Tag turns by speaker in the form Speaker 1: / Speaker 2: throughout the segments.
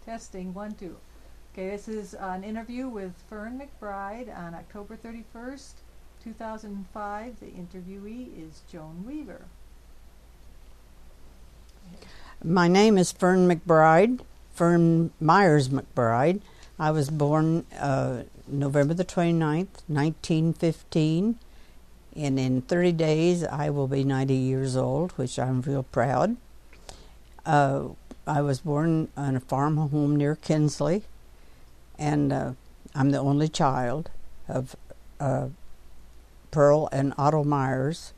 Speaker 1: Testing, 1, 2. Okay, this is an interview with Fern McBride on October 31st, 2005. The interviewee is Joan Weaver.
Speaker 2: My name is Fern McBride, Fern Myers McBride. I was born November the 29th, 1915, and in 30 days I will be 90 years old, which I'm real proud. I was born on a farm home near Kinsley, and I'm the only child of Pearl and Otto Myers.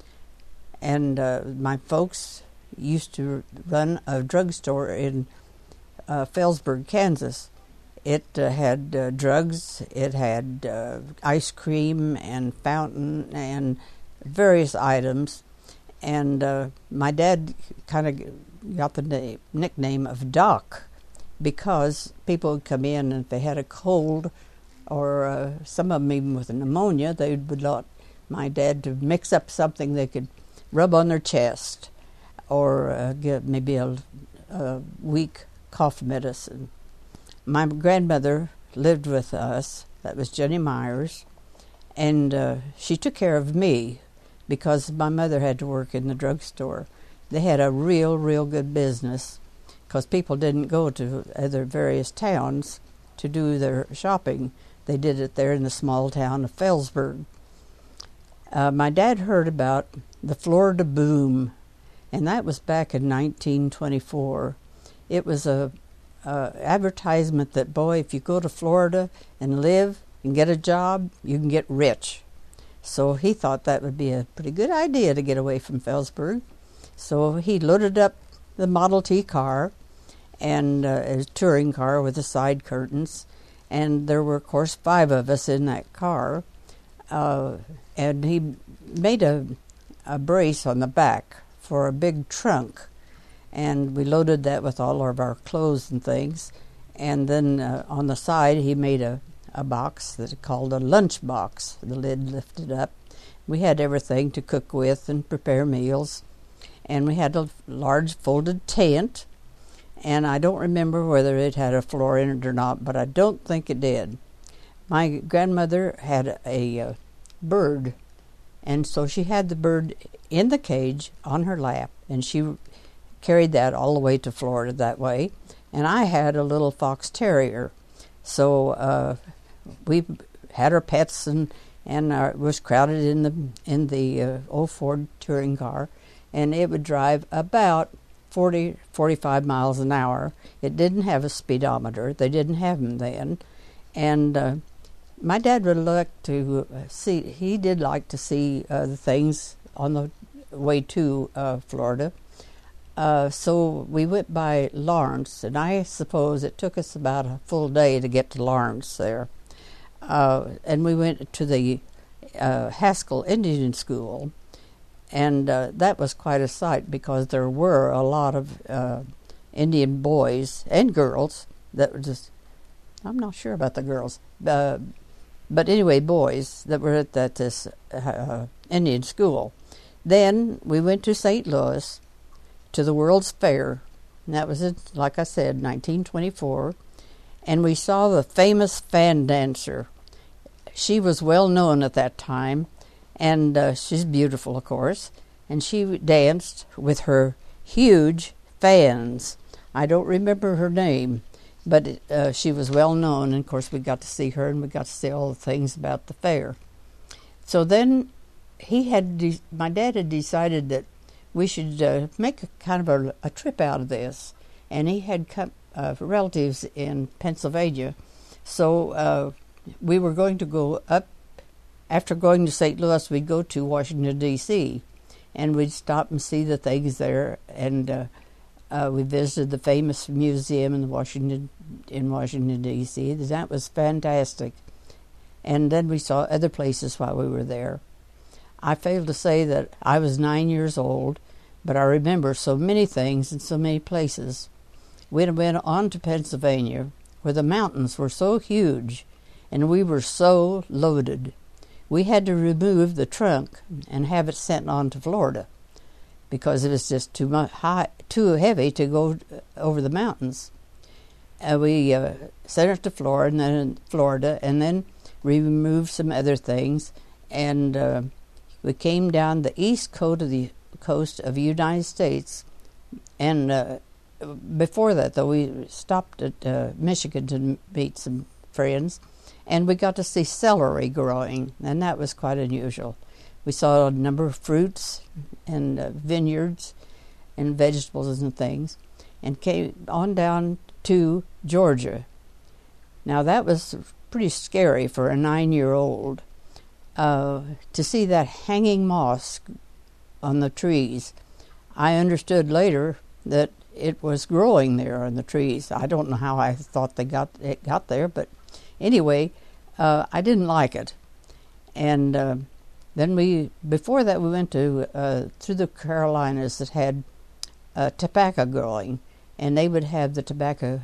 Speaker 2: And my folks used to run a drugstore in Felsburg, Kansas. It had drugs, it had ice cream and fountain and various items. And my dad kind of got the nickname of Doc because people would come in and if they had a cold or some of them even with pneumonia, they would like my dad to mix up something they could rub on their chest or get maybe a weak cough medicine. My grandmother lived with us. That was Jenny Myers, and she took care of me because my mother had to work in the drugstore. They had a real good business because people didn't go to other various towns to do their shopping. They did it there in the small town of Felsburg. My dad heard about the Florida boom, and that was back in 1924. It was a advertisement that, boy, if you go to Florida and live and get a job, you can get rich. So he thought that would be a pretty good idea to get away from Felsburg. So he loaded up the Model T car and a touring car with the side curtains, and there were, of course, 5 of us in that car. And he made a brace on the back for a big trunk, and we loaded that with all of our clothes and things. And then on the side, he made a box that he called a lunch box. The lid lifted up. We had everything to cook with and prepare meals. And we had a large folded tent, and I don't remember whether it had a floor in it or not, but I don't think it did. My grandmother had a bird, and so she had the bird in the cage on her lap, and she carried that all the way to Florida that way. And I had a little fox terrier, so we had our pets, and it was crowded in the old Ford touring car, and it would drive about 45 miles an hour. It didn't have a speedometer. They didn't have them then. And my dad would like to see, he did like to see the things on the way to Florida. So we went by Lawrence, and I suppose it took us about a full day to get to Lawrence there. And we went to the Haskell Indian School, and that was quite a sight because there were a lot of Indian boys and girls that were just, I'm not sure about the girls, but anyway, boys that were at this Indian school. Then we went to St. Louis to the World's Fair, and that was in, like I said, 1924, and we saw the famous fan dancer. She was well known at that time, and she's beautiful, of course, and she danced with her huge fans. I don't remember her name, but she was well known, and of course we got to see her, and we got to see all the things about the fair. So then my dad had decided that we should make a kind of a trip out of this, and he had relatives in Pennsylvania, so we were going to go up. After going to St. Louis, we'd go to Washington, D.C., and we'd stop and see the things there. And we visited the famous museum in Washington, D.C. That was fantastic. And then we saw other places while we were there. I failed to say that I was 9 years old, but I remember so many things in so many places. We went on to Pennsylvania, where the mountains were so huge, and we were so loaded. We had to remove the trunk and have it sent on to Florida because it was just too heavy to go over the mountains. we sent it to Florida, and then we removed some other things, and we came down the east coast of the United States, and before that, though, we stopped at Michigan to meet some friends, and we got to see celery growing, and that was quite unusual. We saw a number of fruits and vineyards and vegetables and things, and came on down to Georgia. Now, that was pretty scary for a 9-year-old to see that hanging moss on the trees. I understood later that it was growing there on the trees. I don't know how I thought it got there, but anyway, I didn't like it. And then before that, we went to through the Carolinas that had tobacco growing, and they would have the tobacco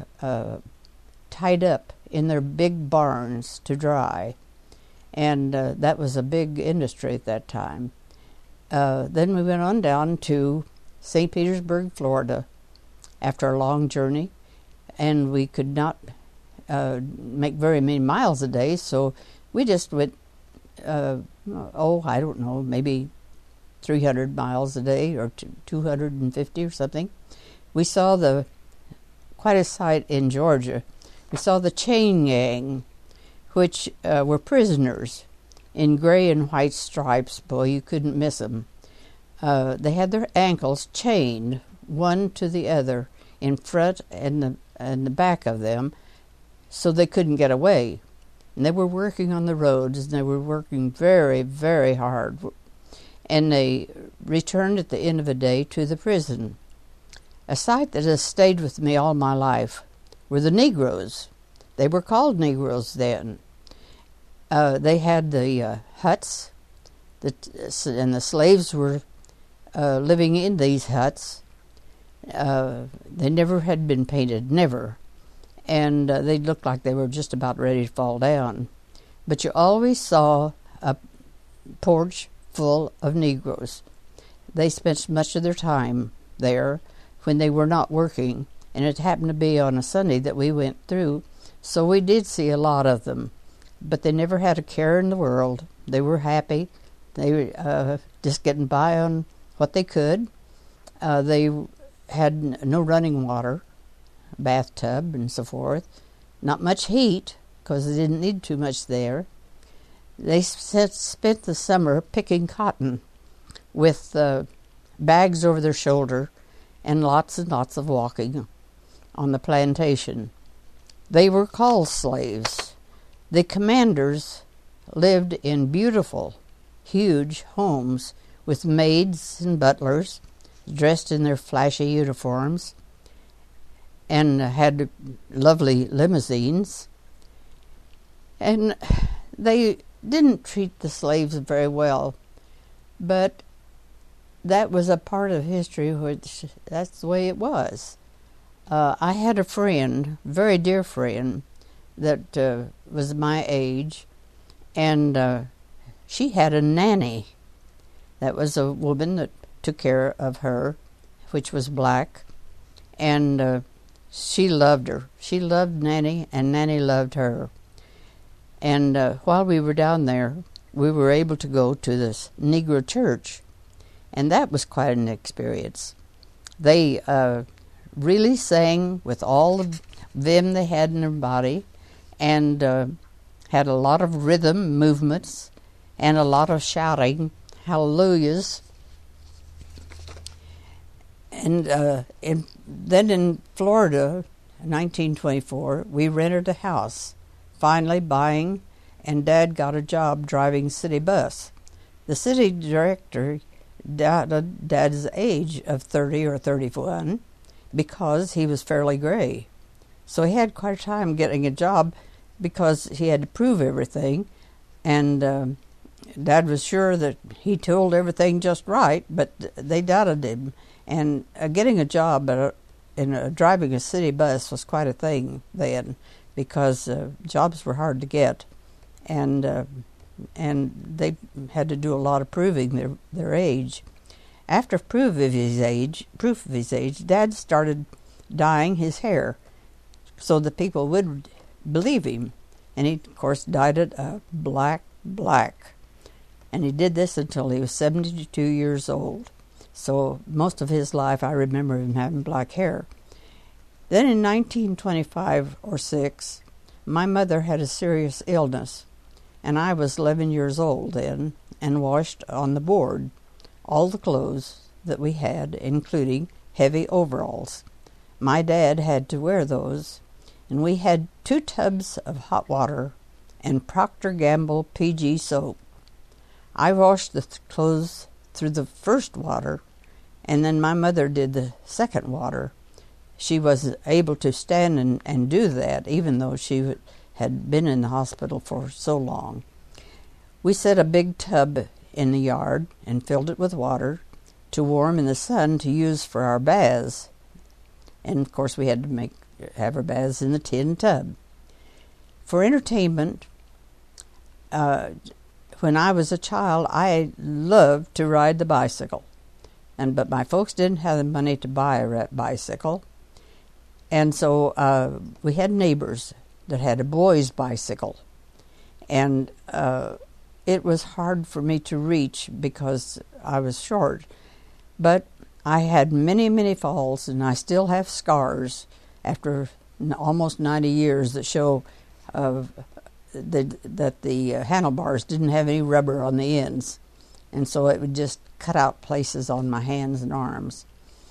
Speaker 2: tied up in their big barns to dry, and that was a big industry at that time. Then we went on down to St. Petersburg, Florida, after a long journey, and we could not make very many miles a day, so we just went, I don't know, maybe 300 miles a day or 250 or something. We saw quite a sight in Georgia. We saw the chain gang, which were prisoners in gray and white stripes. Boy, you couldn't miss them. They had their ankles chained one to the other in front and the back of them, so they couldn't get away. And they were working on the roads, and they were working very, very hard. And they returned at the end of the day to the prison. A sight that has stayed with me all my life were the Negroes. They were called Negroes then. They had the huts, and the slaves were living in these huts. They never had been painted, never. And they looked like they were just about ready to fall down. But you always saw a porch full of Negroes. They spent much of their time there when they were not working, and it happened to be on a Sunday that we went through, so we did see a lot of them. But they never had a care in the world. They were happy. They were just getting by on what they could. They had no running water, bathtub, and so forth. Not much heat, because they didn't need too much there. They spent the summer picking cotton with bags over their shoulder and lots of walking on the plantation. They were called slaves. The commanders lived in beautiful, huge homes with maids and butlers dressed in their flashy uniforms, and had lovely limousines. And they didn't treat the slaves very well, but that was a part of history which that's the way it was. I had a friend, very dear friend, that was my age, and she had a nanny. That was a woman that took care of her, which was black, and she loved her. She loved Nanny, and Nanny loved her. And while we were down there, we were able to go to this Negro church, and that was quite an experience. They really sang with all the vim they had in their body, and had a lot of rhythm movements and a lot of shouting, hallelujahs. And then in Florida, 1924, we rented a house, finally buying, and Dad got a job driving city bus. The city director doubted Dad's age of 30 or 31 because he was fairly gray. So he had quite a time getting a job because he had to prove everything, and Dad was sure that he told everything just right, but they doubted him. And getting a job in driving a city bus was quite a thing then, because jobs were hard to get, and they had to do a lot of proving their age. After proof of his age, Dad started dyeing his hair, so the people would believe him. And he, of course, dyed it a black. And he did this until he was 72 years old. So most of his life I remember him having black hair. Then in 1925 or 6, my mother had a serious illness, and I was 11 years old then, and washed on the board all the clothes that we had, including heavy overalls. My dad had to wear those, and we had 2 tubs of hot water and Procter & Gamble PG soap. I washed the clothes through the first water, and then my mother did the second water. She was able to stand and do that, even though she had been in the hospital for so long. We set a big tub in the yard and filled it with water to warm in the sun to use for our baths. And, of course, we had to have our baths in the tin tub. For entertainment, when I was a child, I loved to ride the bicycle. But my folks didn't have the money to buy a bicycle. And so we had neighbors that had a boy's bicycle. And it was hard for me to reach because I was short. But I had many, many falls, and I still have scars after almost 90 years that show that the handlebars didn't have any rubber on the ends. And so it would just cut out places on my hands and arms.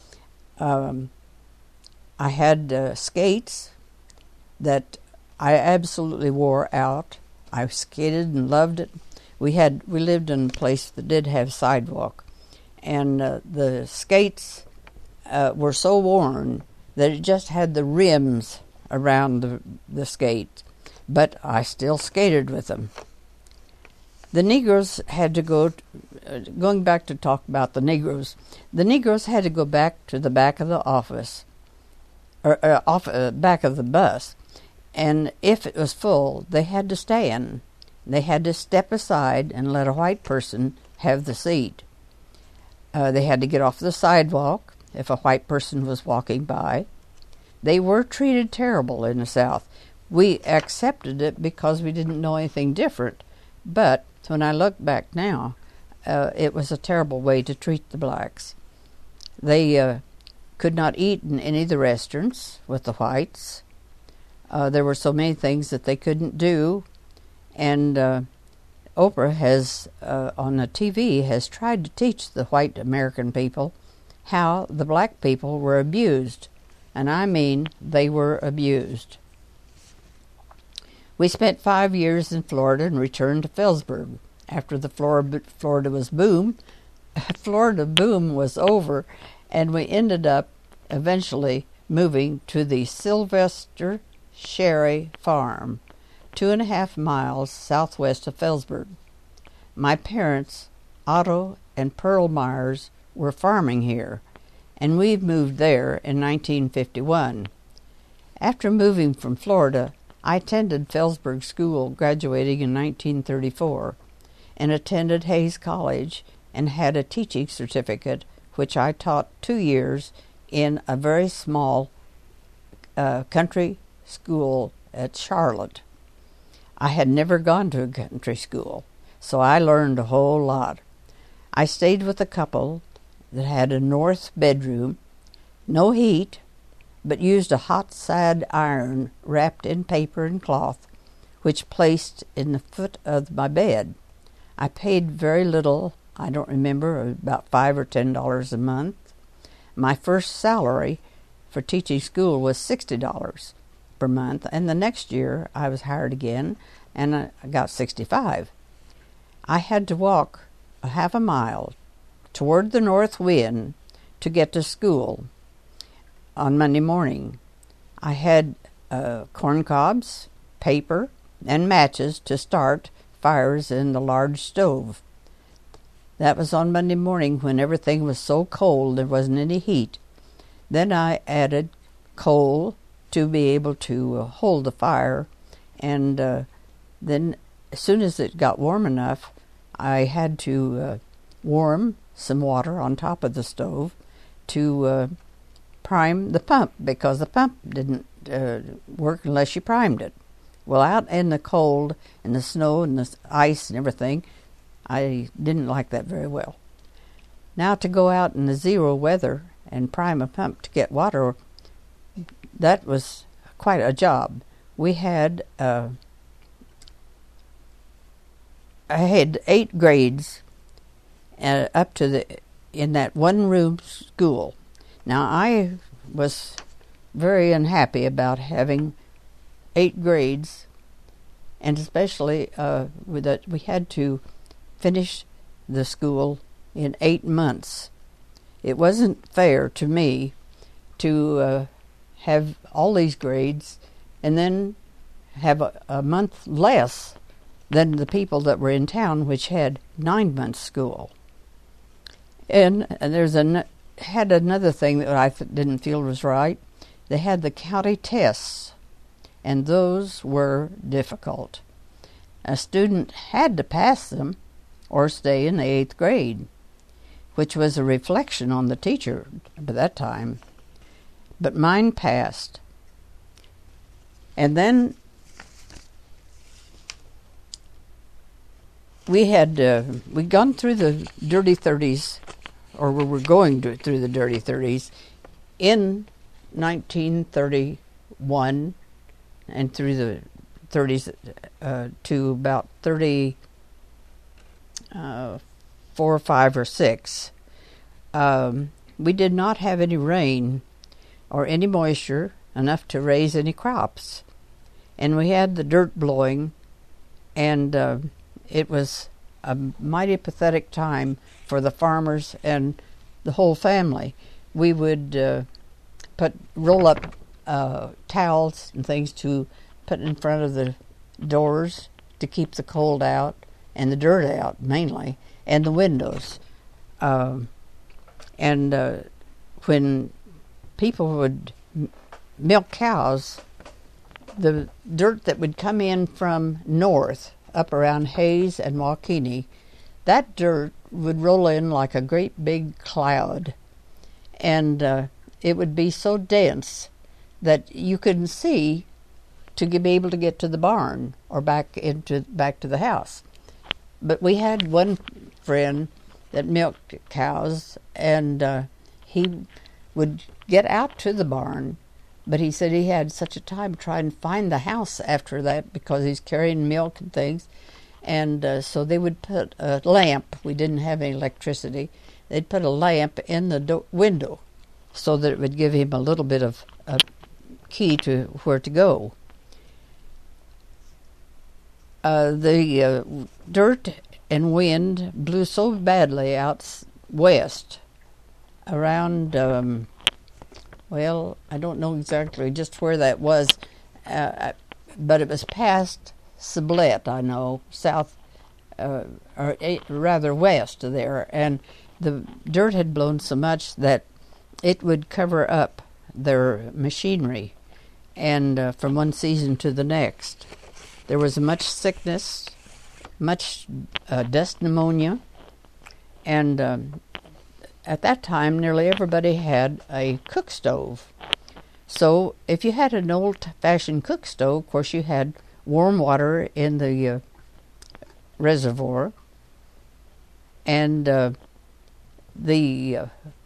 Speaker 2: I had skates that I absolutely wore out. I skated and loved it. We lived in a place that did have sidewalk, and the skates were so worn that it just had the rims around the skate, but I still skated with them. The Negroes had to go, going back to talk about the Negroes had to go back to the back of the office, or back of the bus, and if it was full, they had to stand. They had to step aside and let a white person have the seat. They had to get off the sidewalk if a white person was walking by. They were treated terrible in the South. We accepted it because we didn't know anything different, but when I look back now, it was a terrible way to treat the blacks. They could not eat in any of the restaurants with the whites. There were so many things that they couldn't do, and Oprah has, on the TV, has tried to teach the white American people how the black people were abused, and I mean they were abused. We spent 5 years in Florida and returned to Phillipsburg after the Florida boom was over, and we ended up eventually moving to the Sylvester Sherry Farm, 2.5 miles southwest of Phillipsburg. My parents, Otto and Pearl Myers, were farming here, and we moved there in 1951. After moving from Florida, I attended Phillipsburg School, graduating in 1934, and attended Hayes College and had a teaching certificate, which I taught 2 years in a very small country school at Charlotte. I had never gone to a country school, so I learned a whole lot. I stayed with a couple that had a north bedroom, no heat, but used a hot side iron wrapped in paper and cloth, which placed in the foot of my bed. I paid very little, I don't remember, about $5 or $10 a month. My first salary for teaching school was $60 per month, and the next year I was hired again, and I got $65. I had to walk a half a mile toward the north wind to get to school on Monday morning. I had corn cobs, paper, and matches to start fires in the large stove. That was on Monday morning when everything was so cold there wasn't any heat. Then I added coal to be able to hold the fire, and then as soon as it got warm enough, I had to warm some water on top of the stove to prime the pump, because the pump didn't work unless you primed it. Well, out in the cold and the snow and the ice and everything, I didn't like that very well. Now to go out in the zero weather and prime a pump to get water, that was quite a job. We had I had 8 grades up to in that one room school. Now I was very unhappy about having 8 grades, and especially with that we had to finish the school in 8 months. It wasn't fair to me to have all these grades and then have a month less than the people that were in town, which had 9 months school. And there's had another thing that I didn't feel was right. They had the county tests, and those were difficult. A student had to pass them or stay in the 8th grade, which was a reflection on the teacher at that time. But mine passed. And then we'd gone through the dirty 30s, or we were going through the dirty 30s in 1931 and through the 30s to about 34, 5, or 6. We did not have any rain or any moisture enough to raise any crops. And we had the dirt blowing, and it was a mighty pathetic time for the farmers and the whole family. We would roll up towels and things to put in front of the doors to keep the cold out and the dirt out mainly, and the windows. When people would milk cows, the dirt that would come in from north, up around Hayes and Waukeeny, that dirt would roll in like a great big cloud, and it would be so dense that you couldn't see to be able to get to the barn or back to the house. But we had one friend that milked cows, and he would get out to the barn, but he said he had such a time trying to find the house after that because he's carrying milk and things. And so they would put a lamp. We didn't have any electricity. They'd put a lamp in the window so that it would give him a little bit of a key to where to go. The dirt and wind blew so badly out west around, well, I don't know exactly just where that was, but it was past Sublette, I know, south, or rather west of there, and the dirt had blown so much that it would cover up their machinery, and from one season to the next. There was much sickness, much dust pneumonia, and at that time nearly everybody had a cook stove. So if you had an old-fashioned cook stove, of course you had warm water in the reservoir, and the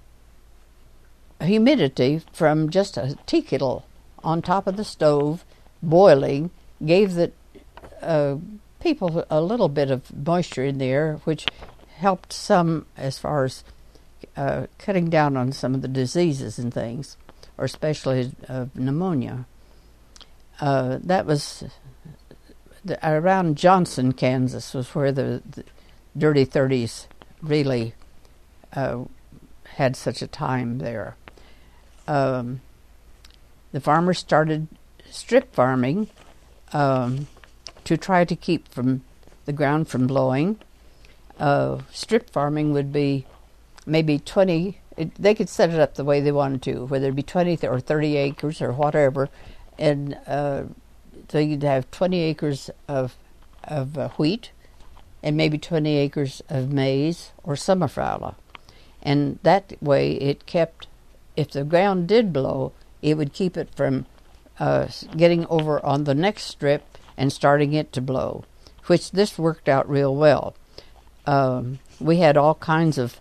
Speaker 2: humidity from just a tea kettle on top of the stove boiling gave the people a little bit of moisture in the air, which helped some as far as cutting down on some of the diseases and things, or especially pneumonia. That was around Johnson, Kansas, was where the dirty 30s really had such a time there. The farmers started strip farming to try to keep from the ground from blowing. Strip farming would be maybe 20, they could set it up the way they wanted to, whether it be 20 or 30 acres or whatever, and so you'd have 20 acres of wheat and maybe 20 acres of maize or summerfralla. And that way it kept, if the ground did blow, it would keep it from getting over on the next strip and starting it to blow, which this worked out real well. We had all kinds of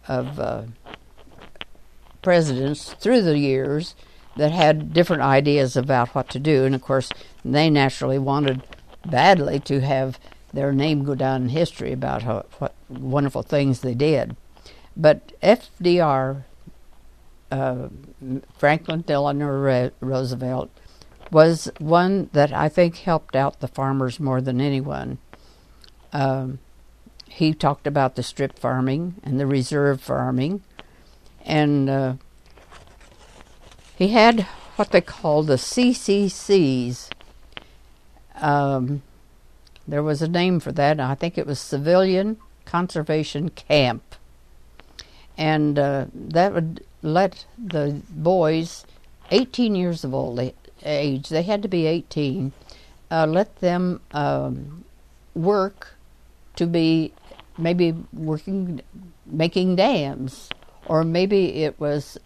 Speaker 2: presidents through the years that had different ideas about what to do, and of course they naturally wanted badly to have their name go down in history about what wonderful things they did. But FDR, Franklin Delano Roosevelt, was one that I think helped out the farmers more than anyone. He talked about the strip farming and the reserve farming, and he had what they called the CCCs. There was a name for that. I think it was Civilian Conservation Camp. And that would let the boys, 18 years of old age, they had to be 18, let them work to be maybe making dams, or maybe it was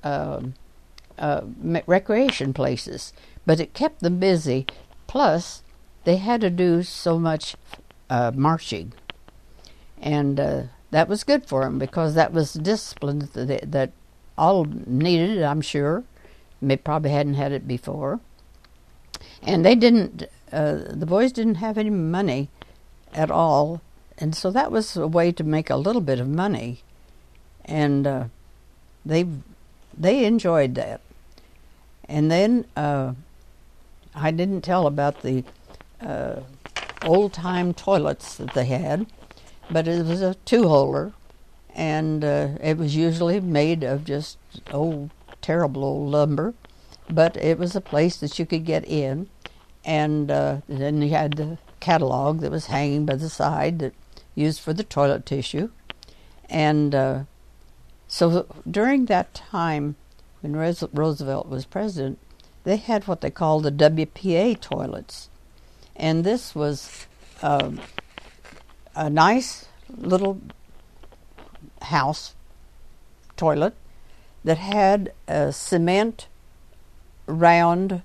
Speaker 2: recreation places. But it kept them busy. Plus, they had to do so much marching. And that was good for them, because that was discipline that all needed, I'm sure. They probably hadn't had it before. And they didn't, the boys didn't have any money at all. And so that was a way to make a little bit of money. And they enjoyed that. And then I didn't tell about the old-time toilets that they had, but it was a two-holer, and it was usually made of just terrible old lumber, but it was a place that you could get in, and then you had the catalog that was hanging by the side that used for the toilet tissue. And so during that time when Roosevelt was president, they had what they called the WPA toilets. And this was a nice little house toilet that had a cement round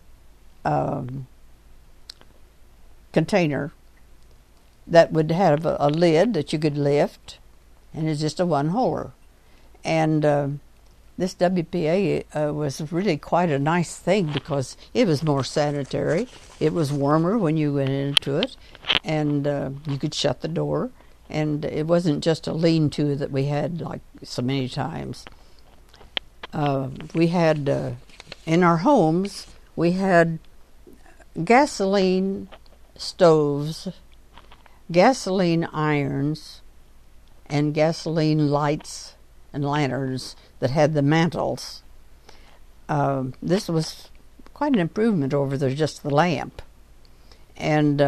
Speaker 2: container that would have a lid that you could lift, and it's just a one-holer. And this WPA was really quite a nice thing, because it was more sanitary. It was warmer when you went into it, and you could shut the door. And it wasn't just a lean-to that we had like so many times. We had, in our homes, we had gasoline stoves, gasoline irons, and gasoline lights and lanterns that had the mantles. This was quite an improvement over just the lamp. And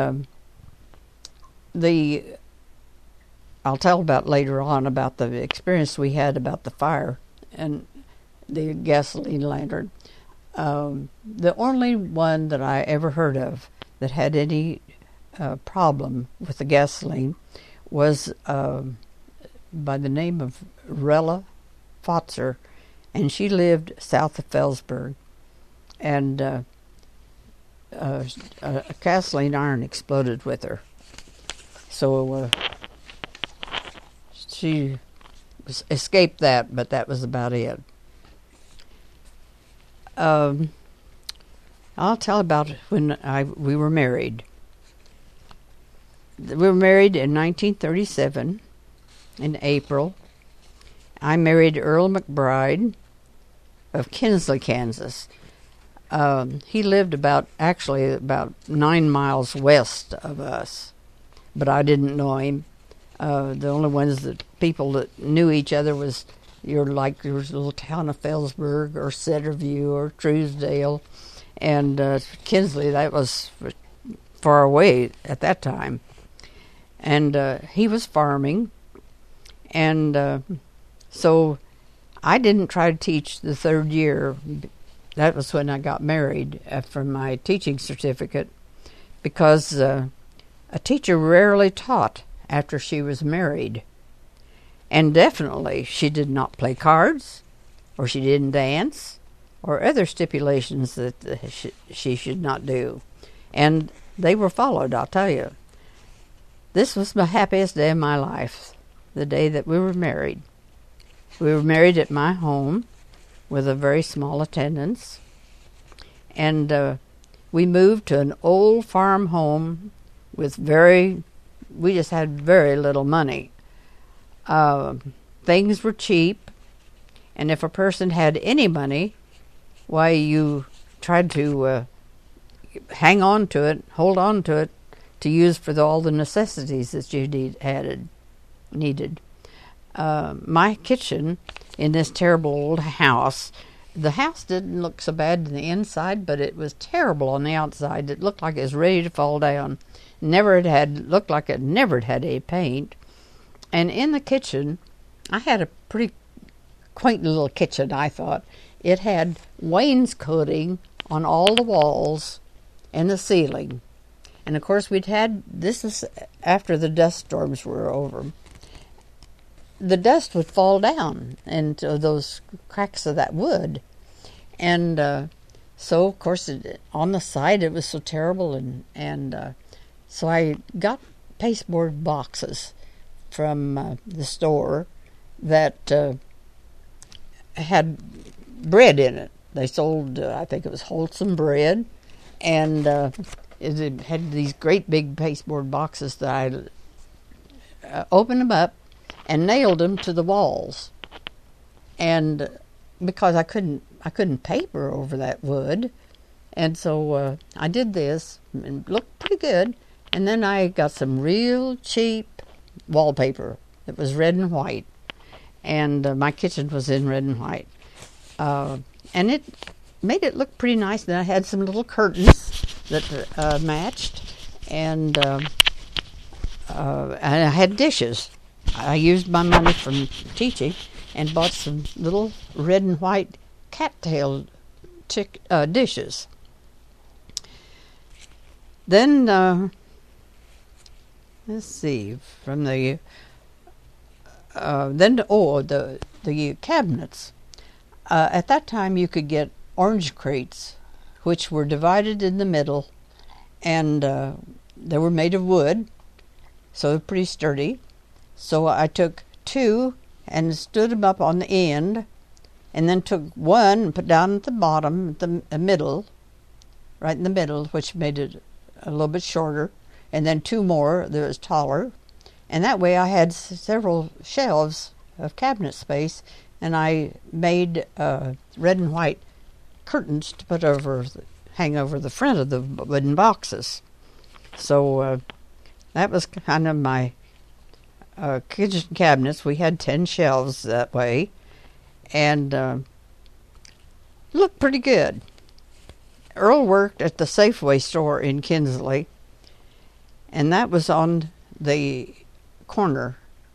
Speaker 2: I'll tell about later on about the experience we had about the fire and the gasoline lantern. The only one that I ever heard of that had any problem with the gasoline was by the name of Rella Fotzer, and she lived south of Felsberg, and a gasoline iron exploded with her. So she escaped that, but that was about it. I'll tell about when we were married. We were married in 1937, in April. I married Earl McBride of Kinsley, Kansas. He lived about 9 miles west of us, but I didn't know him. The only people that knew each other was your little town of Felsberg or Centerview or Truesdale, and Kinsley, that was far away at that time. And he was farming, and so I didn't try to teach the third year. That was when I got married for my teaching certificate, because a teacher rarely taught after she was married. And definitely she did not play cards, or she didn't dance, or other stipulations that she should not do. And they were followed, I'll tell you. This was the happiest day of my life, the day that we were married. We were married at my home with a very small attendance. And we moved to an old farm home with we just had very little money. Things were cheap, and if a person had any money, why, you tried to hang on to it, hold on to it, to use for all the necessities that you needed. My kitchen in this terrible old house, the house didn't look so bad on the inside, but it was terrible on the outside. It looked like it was ready to fall down. Looked like it never had any paint. And in the kitchen, I had a pretty quaint little kitchen, I thought. It had wainscoting on all the walls and the ceiling. And of course this is after the dust storms were over. The dust would fall down into those cracks of that wood. And so, of course, on the side it was so terrible. And so I got pasteboard boxes from the store that had bread in it. They sold, I think it was wholesome bread. And it had these great big pasteboard boxes that I opened them up and nailed them to the walls. And because I couldn't paper over that wood, and so I did this, and it looked pretty good. And then I got some real cheap wallpaper. It was red and white, and my kitchen was in red and white, and it made it look pretty nice. And I had some little curtains that matched, and I had dishes. I used my money from teaching and bought some little red and white cattail dishes. Then, let's see, from the the cabinets. At that time, you could get orange crates, which were divided in the middle, and they were made of wood, so they're pretty sturdy. So I took two and stood them up on the end, and then took one and put down at the bottom, the middle, right in the middle, which made it a little bit shorter, and then two more that was taller. And that way I had several shelves of cabinet space, and I made red and white curtains to hang over the front of the wooden boxes. So that was kind of my kitchen cabinets. We had 10 shelves that way, and looked pretty good. Earl worked at the Safeway store in Kinsley, and that was on the corner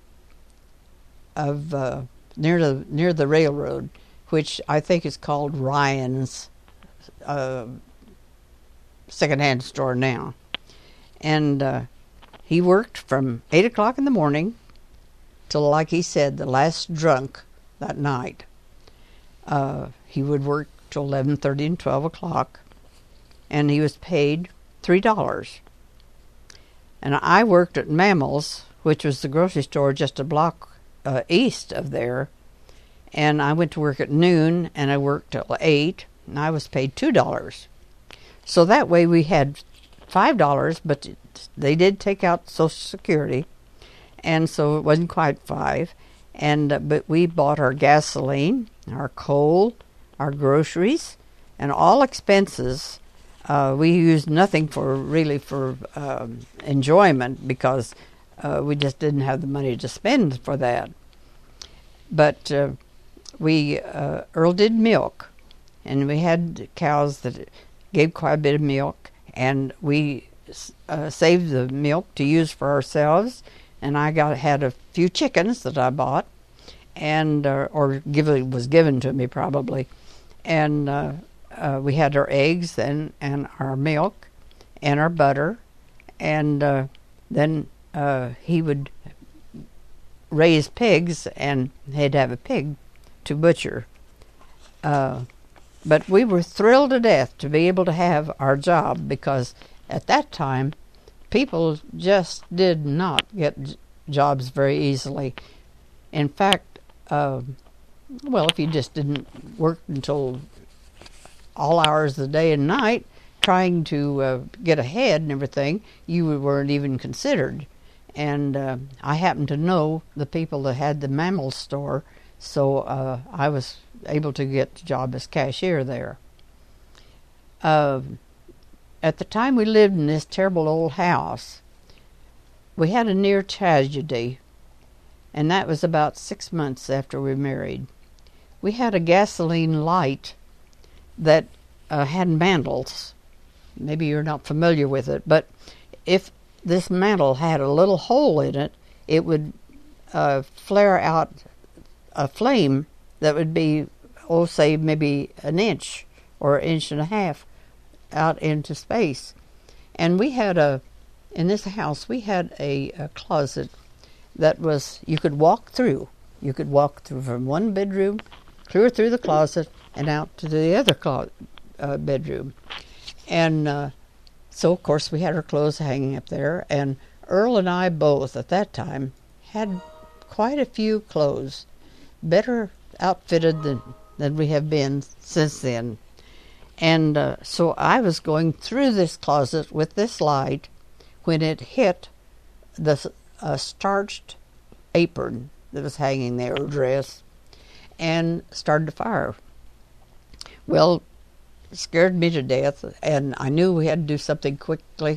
Speaker 2: of near the railroad, which I think is called Ryan's secondhand store now. And he worked from 8 o'clock in the morning till, like he said, the last drunk that night. He would work till 11:30 and 12 o'clock, and he was paid $3. And I worked at Mammals, which was the grocery store just a block east of there, and I went to work at noon, and I worked till 8, and I was paid $2. So that way we had $5, but they did take out Social Security, and so it wasn't quite 5. And but we bought our gasoline, our coal, our groceries, and all expenses. We used nothing for enjoyment, because we just didn't have the money to spend for that. But Earl did milk, and we had cows that gave quite a bit of milk, and we saved the milk to use for ourselves. And I had a few chickens that I bought, and was given to me probably, and we had our eggs and our milk and our butter, and then he would raise pigs, and he'd have a pig to butcher. But we were thrilled to death to be able to have our job, because at that time, people just did not get jobs very easily. In fact, well, if you just didn't work until all hours of the day and night trying to get ahead and everything, you weren't even considered. And I happened to know the people that had the mammal store, so I was able to get the job as cashier there. At the time we lived in this terrible old house, we had a near tragedy, and that was about 6 months after we married. We had a gasoline light that had mantles. Maybe you're not familiar with it, but if this mantle had a little hole in it, it would flare out a flame that would be, oh, say maybe an inch or an inch and a half out into space. And we had in this house, we had a closet that was, you could walk through. You could walk through from one bedroom, clear through the closet, and out to the other bedroom. And so, of course, we had our clothes hanging up there, and Earl and I both, at that time, had quite a few clothes, better outfitted than we have been since then. And so I was going through this closet with this light when it hit the starched apron that was hanging there, or dress, and started to fire. Well, it scared me to death, and I knew we had to do something quickly.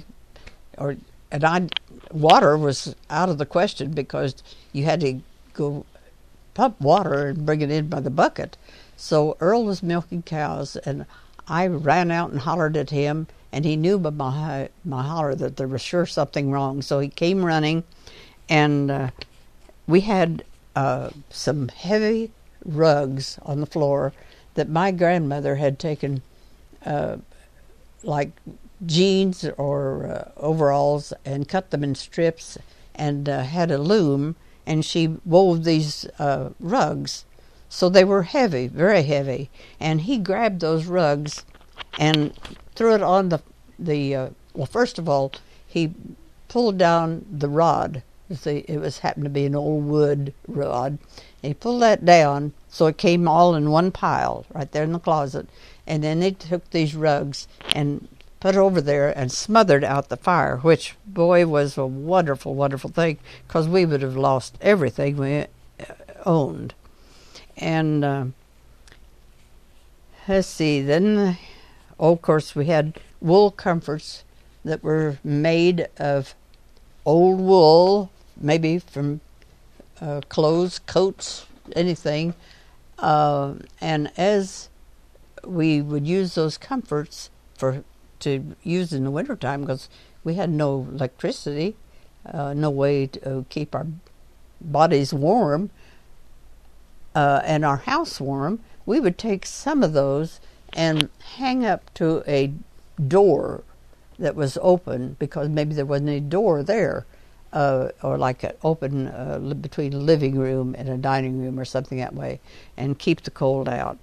Speaker 2: Water was out of the question, because you had to go pump water and bring it in by the bucket. So Earl was milking cows, and I ran out and hollered at him, and he knew by my holler that there was sure something wrong. So he came running, and we had some heavy rugs on the floor that my grandmother had taken, like jeans or overalls, and cut them in strips, and had a loom, and she wove these rugs. So they were heavy, very heavy. And he grabbed those rugs and threw it on well, first of all, he pulled down the rod. It happened to be an old wood rod. And he pulled that down so it came all in one pile right there in the closet. And then they took these rugs and put it over there and smothered out the fire, which, boy, was a wonderful, wonderful thing, because we would have lost everything we owned. And let's see, then, of course, we had wool comforts that were made of old wool, maybe from clothes, coats, anything. And as we would use those comforts to use in the wintertime, because we had no electricity, no way to keep our bodies warm, and our house warm, we would take some of those and hang up to a door that was open, because maybe there wasn't any door there, or like an open between a living room and a dining room or something that way, and keep the cold out.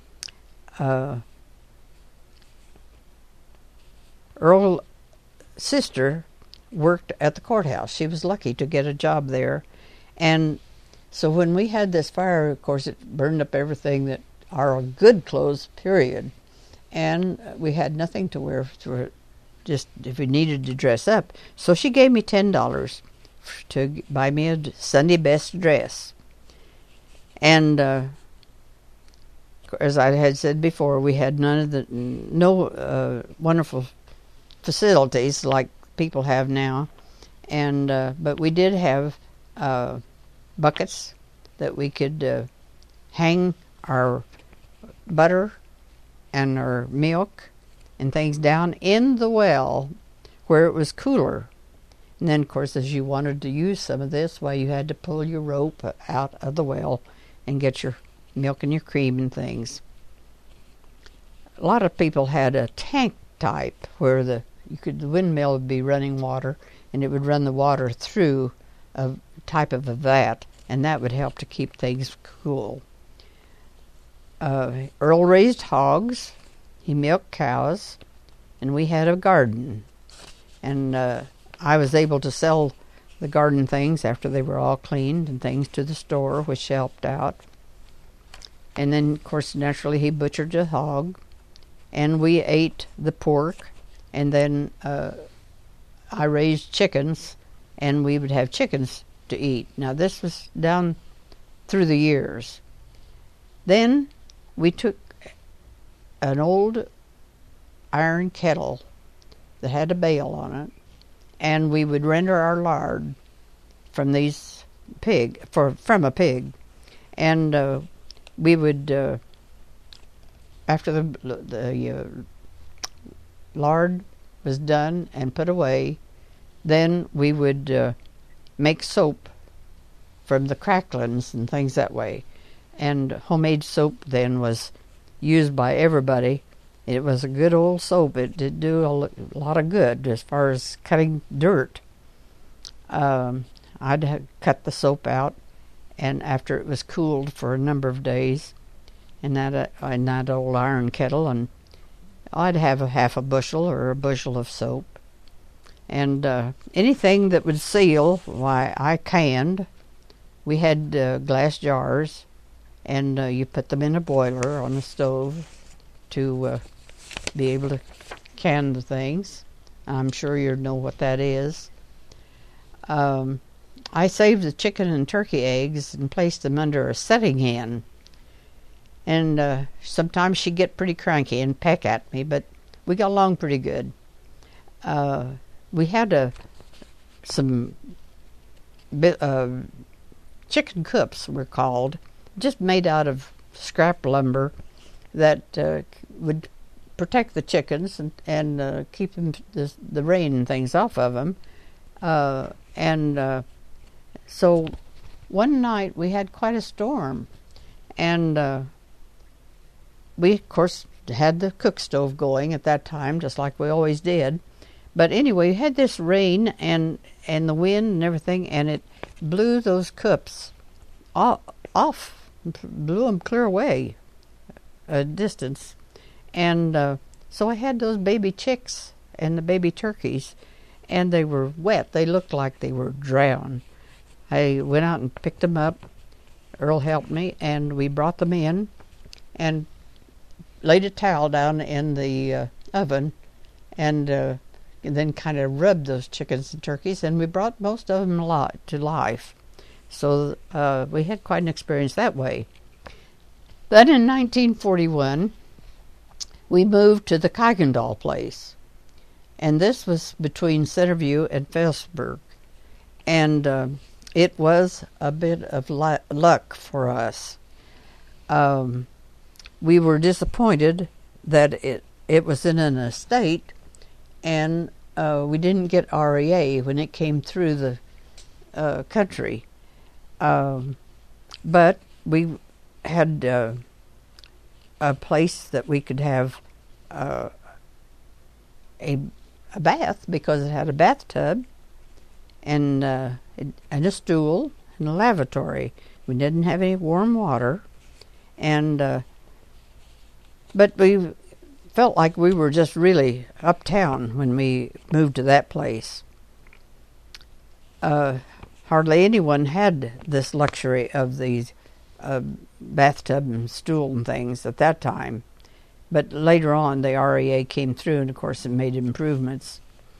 Speaker 2: Earl's sister worked at the courthouse. She was lucky to get a job there, and so when we had this fire, of course, it burned up everything that our good clothes, period. And we had nothing to wear for just if we needed to dress up. So she gave me $10 to buy me a Sunday best dress. And as I had said before, we had no wonderful facilities like people have now. And but we did have buckets that we could hang our butter and our milk and things down in the well where it was cooler. And then, of course, as you wanted to use some of this, well, you had to pull your rope out of the well and get your milk and your cream and things. A lot of people had a tank type where the windmill would be running water, and it would run the water through a type of a vat, and that would help to keep things cool. Earl raised hogs, he milked cows, and we had a garden. And I was able to sell the garden things after they were all cleaned and things to the store, which helped out. And then, of course, naturally, he butchered the hog, and we ate the pork. And then I raised chickens, and we would have chickens to eat. Now, this was down through the years. Then we took an old iron kettle that had a bale on it, and we would render our lard from from a pig, and we would after the lard was done and put away, then we would make soap from the cracklings and things that way. And homemade soap then was used by everybody. It was a good old soap. It did do a lot of good as far as cutting dirt. I'd cut the soap out, and after it was cooled for a number of days in that old iron kettle, and I'd have a half a bushel or a bushel of soap. And anything that would seal, why, I canned. We had glass jars, and you put them in a boiler on the stove to be able to can the things. I'm sure you know what that is. I saved the chicken and turkey eggs and placed them under a setting hen. And sometimes she'd get pretty cranky and peck at me, but we got along pretty good. We had some chicken coops, were called, just made out of scrap lumber that would protect the chickens and keep them, the rain and things off of them. So one night we had quite a storm, and we, of course, had the cook stove going at that time, just like we always did. But anyway, we had this rain and the wind and everything, and it blew those cups off, blew them clear away a distance. And so I had those baby chicks and the baby turkeys, and they were wet. They looked like they were drowned. I went out and picked them up. Earl helped me, and we brought them in and laid a towel down in the oven, and then kind of rubbed those chickens and turkeys, and we brought most of them to life. So we had quite an experience that way. Then in 1941, we moved to the Kuykendall place, and this was between Centerview and Phillipsburg, and it was a bit of luck for us. We were disappointed that it was in an estate, and we didn't get REA when it came through the country. But we had a place that we could have a bath, because it had a bathtub and a stool and a lavatory. We didn't have any warm water, and but we felt like we were just really uptown when we moved to that place. Hardly anyone had this luxury of these bathtub and stool and things at that time. But later on, the REA came through, and of course it made improvements.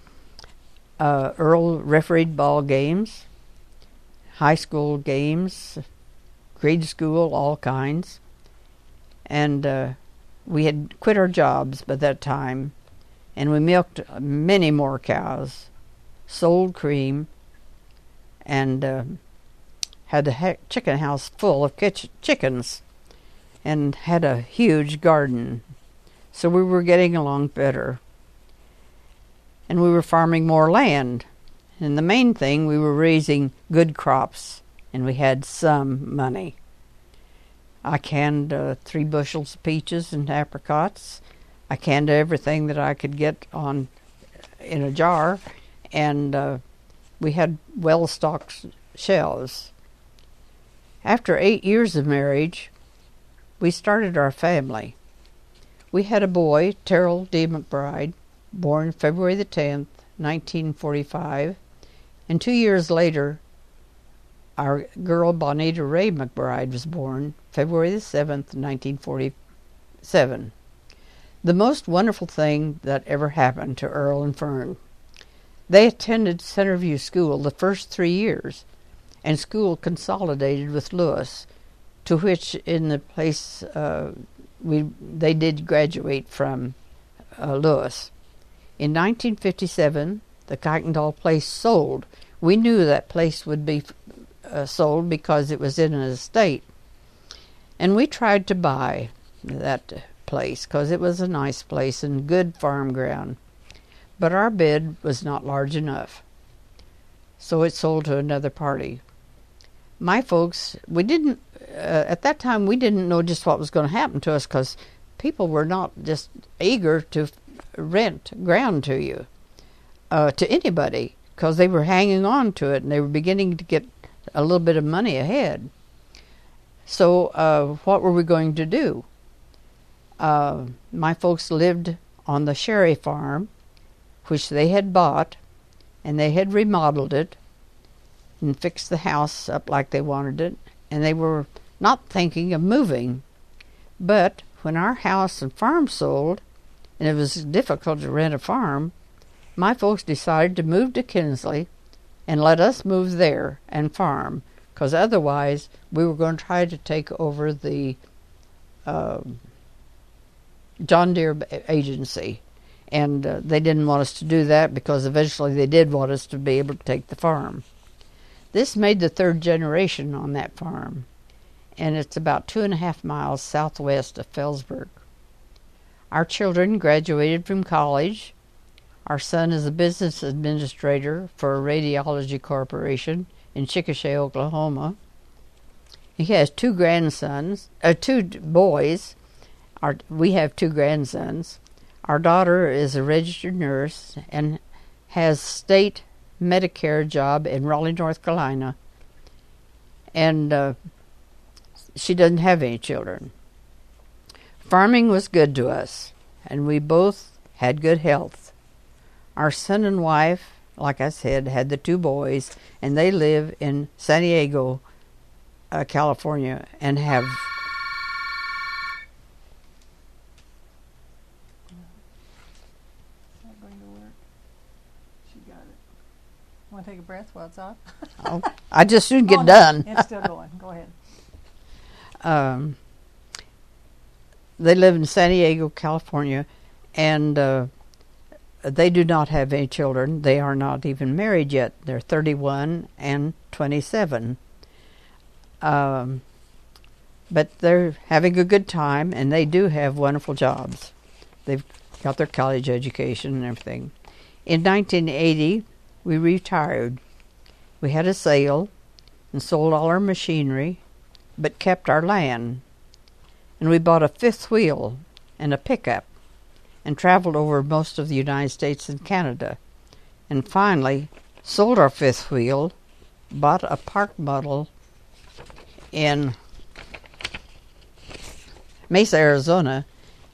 Speaker 2: Earl refereed ball games, high school games, grade school, all kinds. And we had quit our jobs by that time, and we milked many more cows, sold cream, and had the chicken house full of chickens, and had a huge garden. So we were getting along better. And we were farming more land. And the main thing, we were raising good crops, and we had some money. I canned 3 bushels of peaches and apricots. I canned everything that I could get in a jar, and we had well-stocked shelves. After 8 years of marriage, we started our family. We had a boy, Terrell D. McBride, born February the 10th, 1945, and 2 years later, our girl Bonita Ray McBride was born February the 7th, 1947. The most wonderful thing that ever happened to Earl and Fern. They attended Centerview School the first 3 years, and school consolidated with Lewis, to which in the place they did graduate from Lewis. In 1957, the Kuykendall place sold. We knew that place would be sold because it was in an estate. And we tried to buy that place because it was a nice place and good farm ground. But our bid was not large enough. So it sold to another party. My folks, we didn't, at that time, we didn't know just what was going to happen to us because people were not just eager to rent ground to you, to anybody, because they were hanging on to it and they were beginning to get a little bit of money ahead. So what were we going to do? My folks lived on the Sherry farm, which they had bought, and they had remodeled it and fixed the house up like they wanted it, and they were not thinking of moving. But when our house and farm sold, and it was difficult to rent a farm, my folks decided to move to Kinsley and let us move there and farm, because otherwise we were going to try to take over the John Deere agency. And they didn't want us to do that because eventually they did want us to be able to take the farm. This made the third generation on that farm, and it's about 2.5 miles southwest of Felsberg. Our children graduated from college. Our son is a business administrator for a radiology corporation in Chickasha, Oklahoma. He has two boys. We have 2 grandsons. Our daughter is a registered nurse and has state Medicare job in Raleigh, North Carolina. And she doesn't have any children. Farming was good to us, and we both had good health. Our son and wife, like I said, had the 2 boys, and they live in San Diego, California, and have...
Speaker 1: Want to take a breath while it's off?
Speaker 2: Oh, I just soon get done.
Speaker 1: It's still going. Go ahead.
Speaker 2: They live in San Diego, California, and they do not have any children. They are not even married yet. They're 31 and 27. But they're having a good time, and they do have wonderful jobs. They've got their college education and everything. In 1980, we retired. We had a sale and sold all our machinery, but kept our land. And we bought a 5th wheel and a pickup and traveled over most of the United States and Canada. And finally sold our 5th wheel, bought a park model in Mesa, Arizona,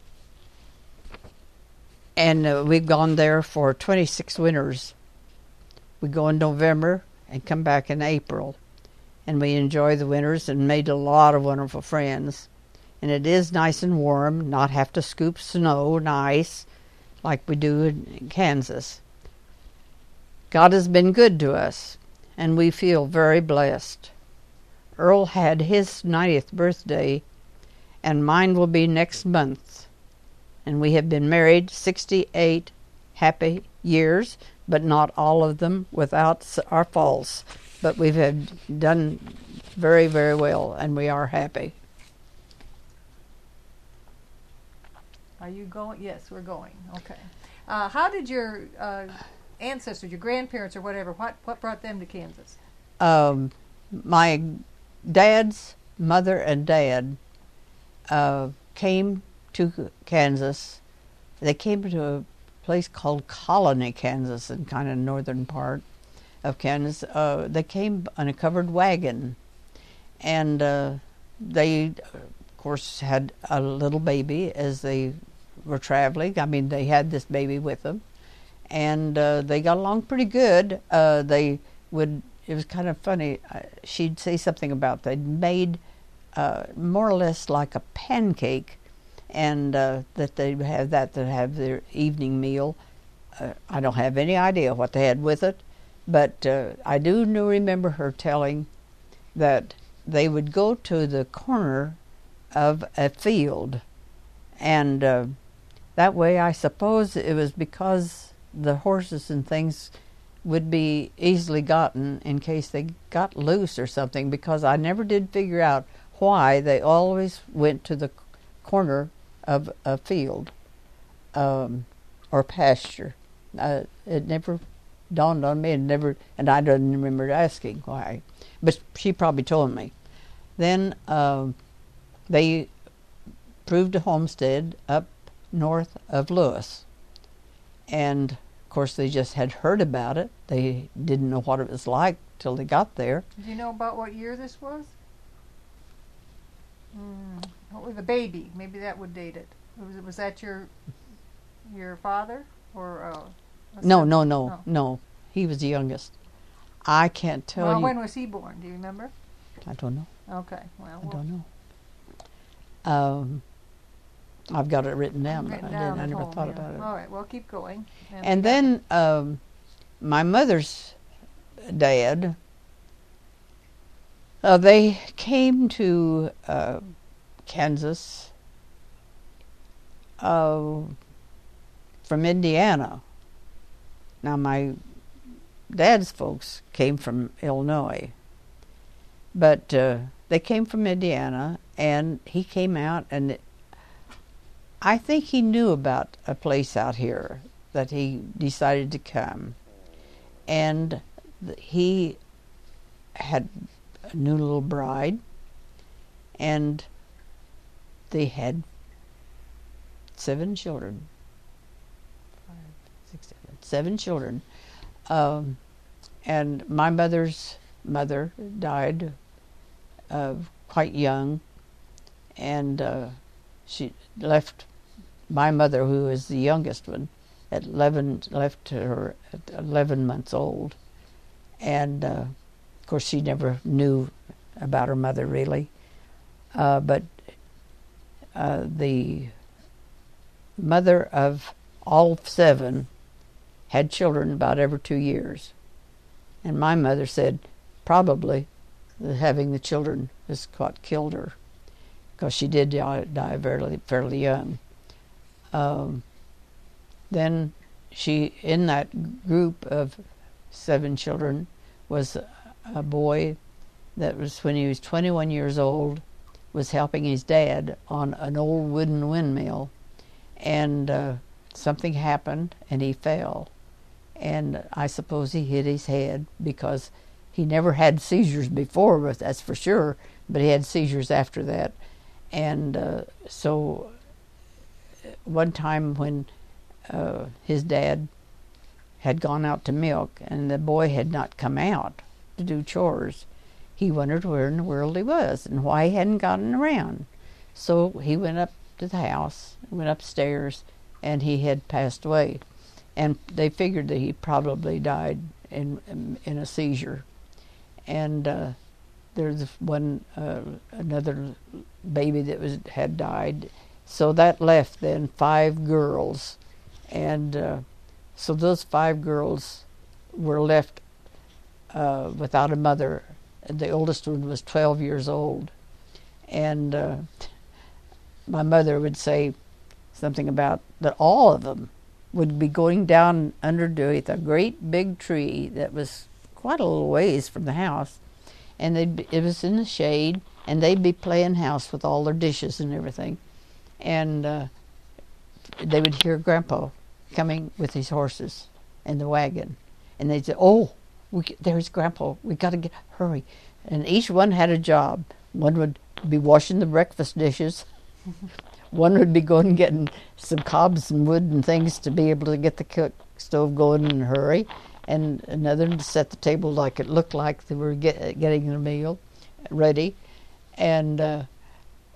Speaker 2: and we've gone there for 26 winters. We go in November and come back in April, and we enjoy the winters and made a lot of wonderful friends. And it is nice and warm, not have to scoop snow and ice like we do in Kansas. God has been good to us, and we feel very blessed. Earl had his 90th birthday, and mine will be next month. And we have been married 68 happy years, but not all of them without our faults. But we've done very, very well, and we are happy.
Speaker 1: Are you going? Yes, we're going. Okay. How did your ancestors, your grandparents or whatever, what brought them to Kansas?
Speaker 2: My dad's mother and dad came to Kansas. They came to a place called Colony, Kansas, in kind of northern part of Kansas. They came on a covered wagon, and they course, had a little baby as they were traveling. I mean, they had this baby with them, and they got along pretty good. They would. It was kind of funny. She'd say something about they'd made more or less like a pancake, and that they'd have that to have their evening meal. I don't have any idea what they had with it, but I do remember her telling that they would go to the corner of a field, and that way I suppose it was because the horses and things would be easily gotten in case they got loose or something, because I never did figure out why they always went to the corner of a field or pasture. It never dawned on me, and I don't remember asking why, but she probably told me. Then they proved a homestead up north of Lewis, and of course they just had heard about it. They didn't know what it was like till they got there.
Speaker 1: Do you know about what year this was? What was the baby? Maybe that would date it. Was that your father or?
Speaker 2: No. He was the youngest. I can't tell you.
Speaker 1: Well, when was he born? Do you remember?
Speaker 2: I don't know.
Speaker 1: Okay. Well,
Speaker 2: I don't know. I've got it written down, but I never thought about it.
Speaker 1: All right. Well, keep going.
Speaker 2: And then my mother's dad. They came to Kansas from Indiana. Now, my dad's folks came from Illinois, but they came from Indiana, and he came out, and I think he knew about a place out here that he decided to come, and he had a new little bride, and they had 7 children. 7 children. And my mother's mother died quite young, and she left my mother, who was the youngest one, left her at 11 months old. And of course she never knew about her mother really. But the mother of all 7 had children about every 2 years. And my mother said probably that having the children is what killed her, because she did die fairly young. Then she, in that group of 7 children, was a boy that was, when he was 21 years old, was helping his dad on an old wooden windmill, and something happened and he fell, and I suppose he hit his head, because he never had seizures before, but that's for sure, but he had seizures after that. And so one time when his dad had gone out to milk and the boy had not come out to do chores, he wondered where in the world he was and why he hadn't gotten around. So he went up to the house, went upstairs, and he had passed away. And they figured that he probably died in a seizure. And there's another baby that had died. So that left then 5 girls. And so those 5 girls were left without a mother. The oldest one was 12 years old. And my mother would say something about that all of them would be going down underneath a great big tree that was quite a little ways from the house, and it was in the shade, and they'd be playing house with all their dishes and everything, and they would hear Grandpa coming with his horses and the wagon, and they'd say, "Oh, there's Grandpa, we got to hurry." And each one had a job. One would be washing the breakfast dishes. One would be going and getting some cobs and wood and things to be able to get the cook stove going in a hurry, and another to set the table like it looked like they were getting the meal ready. And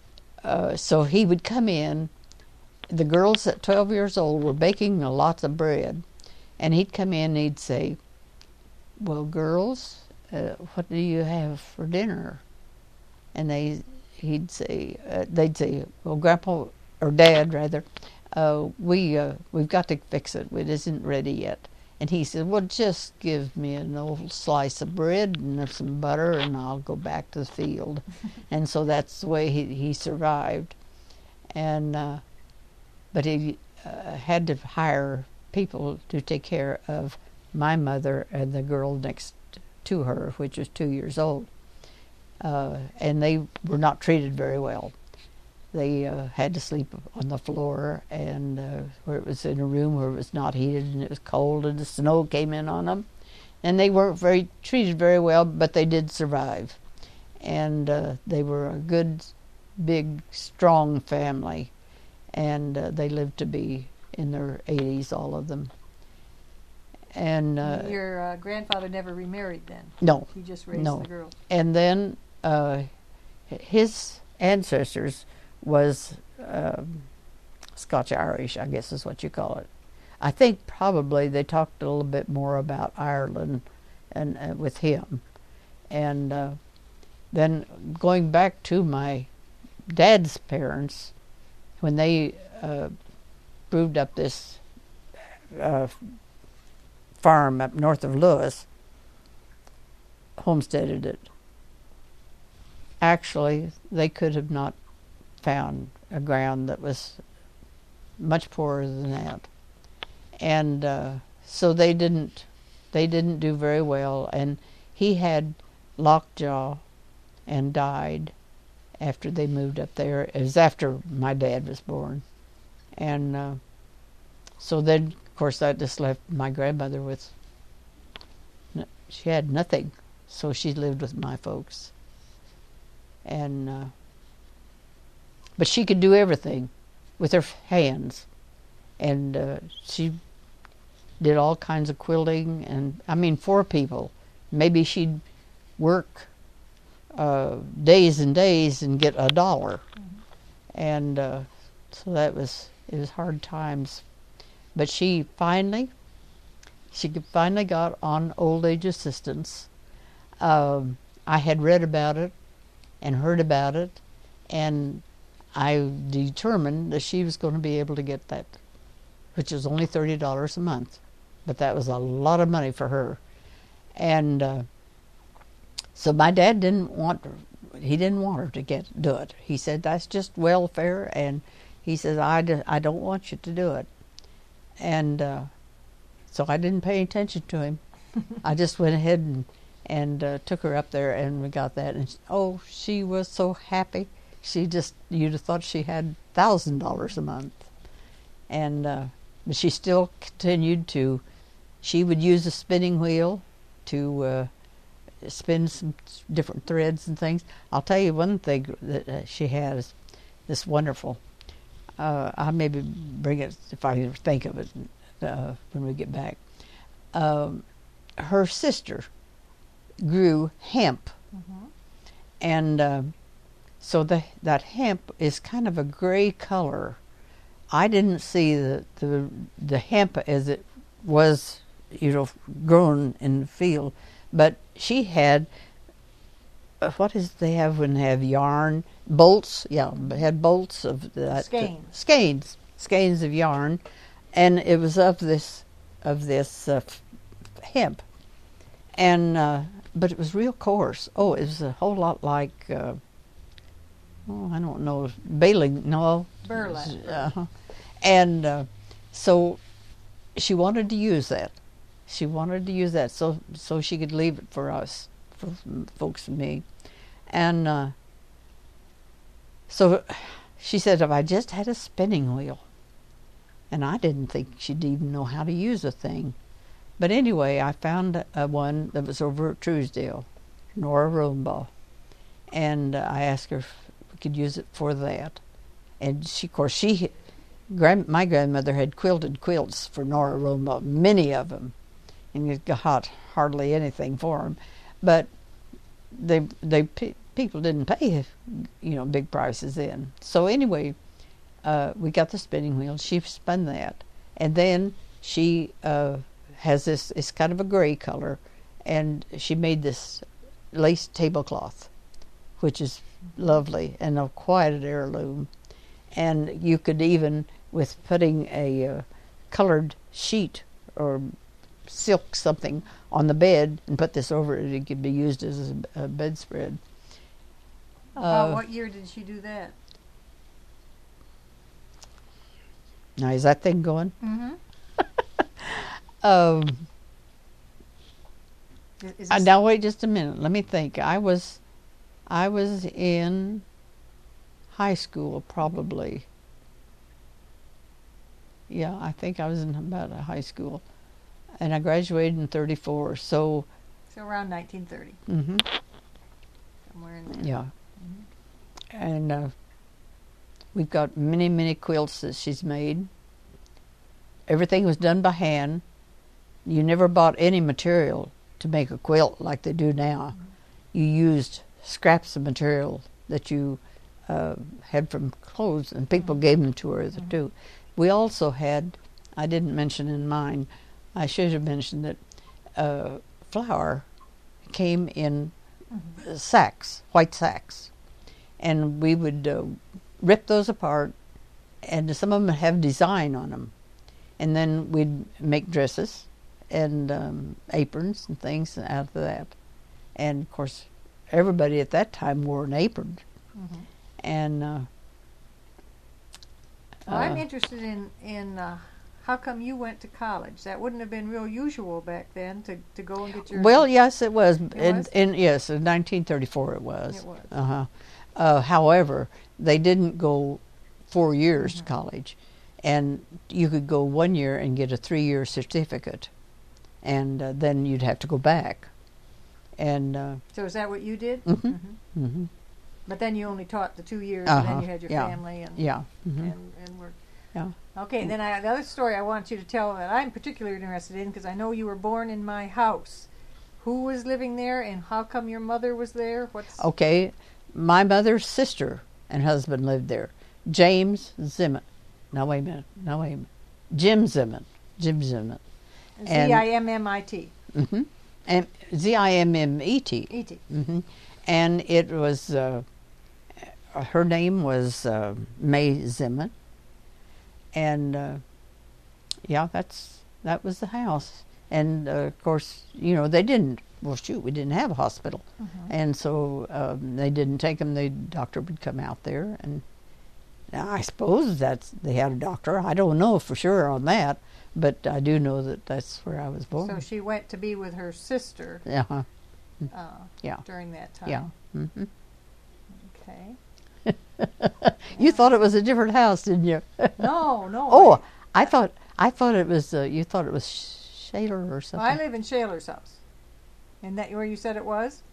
Speaker 2: so he would come in. The girls at 12 years old were baking lots of bread, and he'd come in and he'd say, "Well, girls, what do you have for dinner?" And they'd say, "Well, Grandpa or Dad rather, we've got to fix it. It isn't ready yet." And he said, "Well, just give me an old slice of bread and some butter, and I'll go back to the field." And so that's the way he survived. And but he had to hire people to take care of my mother and the girl next to her, which was 2 years old. And they were not treated very well. They had to sleep on the floor, and where it was in a room where it was not heated and it was cold, and the snow came in on them. And they weren't treated very well, but they did survive. And they were a good, big, strong family. And they lived to be in their 80s, all of them. And
Speaker 1: your grandfather never remarried then?
Speaker 2: No.
Speaker 1: He just raised the girl.
Speaker 2: And then his ancestors was Scotch-Irish, I guess is what you call it. I think probably they talked a little bit more about Ireland and with him. And then going back to my dad's parents, when they moved up this farm up north of Lewis, homesteaded it. Actually, they could have not found a ground that was much poorer than that, and so they didn't do very well. And he had lockjaw and died after they moved up there. It was after my dad was born, and so then, of course, that just left my grandmother with. She had nothing, so she lived with my folks. And but she could do everything with her hands, and she did all kinds of quilting, and I mean, for people. Maybe she'd work days and days and get $1, and so it was hard times. But she finally got on old age assistance. I had read about it and heard about it, and I determined that she was going to be able to get that, which was only $30 a month, but that was a lot of money for her. And so my dad didn't want her to do it. He said, "That's just welfare," and he says, I don't want you to do it." And so I didn't pay attention to him. I just went ahead and took her up there, and we got that. And she was so happy. You'd have thought she had $1,000 a month. And but she still continued to. She would use a spinning wheel to spin some different threads and things. I'll tell you one thing that she has, this wonderful. I'll maybe bring it if I think of it when we get back. Her sister grew hemp, and so that hemp is kind of a gray color. I didn't see the hemp as it was, grown in the field, but she had what is they have when they have yarn bolts? Yeah, had bolts of that skeins of yarn, and it was of this hemp, and but it was real coarse. It was a whole lot like I don't know, baling. No,
Speaker 1: burlap.
Speaker 2: And so she wanted to use that. So she could leave it for us, for folks and me. And so she said, if I just had a spinning wheel. And I didn't think she'd even know how to use a thing. But anyway, I found one that was over at Truesdale, Nora Rosenbaugh. And I asked her if we could use it for that. And my grandmother had quilted quilts for Nora Rosenbaugh, many of them. And it got hardly anything for them. But they people didn't pay, big prices then. So anyway, we got the spinning wheel. She spun that, and then she has this. It's kind of a gray color, and she made this lace tablecloth, which is lovely and quite an heirloom. And you could even, with putting a colored sheet or silk something on the bed and put this over it, it could be used as a bedspread.
Speaker 1: What year did she do that?
Speaker 2: Now, is that thing going?
Speaker 1: Mm-hmm.
Speaker 2: Now wait just a minute. Let me think. I was in high school probably. Yeah, I think I was in about a high school, and I graduated in '34. So
Speaker 1: around 1930.
Speaker 2: Mm-hmm.
Speaker 1: Somewhere in there.
Speaker 2: Yeah.
Speaker 1: Mm-hmm.
Speaker 2: And we've got many, many quilts that she's made. Everything was done by hand. You never bought any material to make a quilt like they do now.
Speaker 1: Mm-hmm.
Speaker 2: You used scraps of material that you had from clothes, and people gave them to her too. We also had, I didn't mention in mine, I should have mentioned that flour came in sacks, white sacks, and we would rip those apart, and some of them have design on them, and then we'd make dresses and aprons and things out of that. And of course, everybody at that time wore an apron.
Speaker 1: Mm-hmm.
Speaker 2: And
Speaker 1: I'm interested in how come you went to college? That wouldn't have been real usual back then to go and get your.
Speaker 2: Well, yes, it was.
Speaker 1: Was?
Speaker 2: Yes, in 1934 it was.
Speaker 1: It was.
Speaker 2: However, they didn't go 4 years to college, and you could go 1 year and get a 3-year certificate, and then you'd have to go back. And
Speaker 1: so is that what you did?
Speaker 2: Mm-hmm.
Speaker 1: Mm-hmm.
Speaker 2: Mm-hmm.
Speaker 1: But then you only taught the 2 years, and then you had your family and
Speaker 2: Mm-hmm.
Speaker 1: and work.
Speaker 2: Yeah.
Speaker 1: Okay, then the other story I want you to tell that I'm particularly interested in, because I know you were born in my house. Who was living there, and how come your mother was there?
Speaker 2: Okay, my mother's sister and husband lived there. James Zimmett. Now wait a minute. Jim Zimmett.
Speaker 1: Zimmit.
Speaker 2: Mm-hmm. And Zimmet.
Speaker 1: E.T.
Speaker 2: Mm-hmm. And it was her name was May Zimmett, and that was the house. And of course, they didn't. Well, shoot, we didn't have a hospital, and so they didn't take him. The doctor would come out there, and I suppose they had a doctor. I don't know for sure on that, but I do know that that's where I was born.
Speaker 1: So she went to be with her sister.
Speaker 2: Yeah.
Speaker 1: During that time.
Speaker 2: Yeah. Mm-hmm.
Speaker 1: Okay.
Speaker 2: You thought it was a different house, didn't you?
Speaker 1: No.
Speaker 2: Oh, I thought it was. You thought it was Shaler or something.
Speaker 1: Well, I live in Shaler's house. Isn't that where you said it was?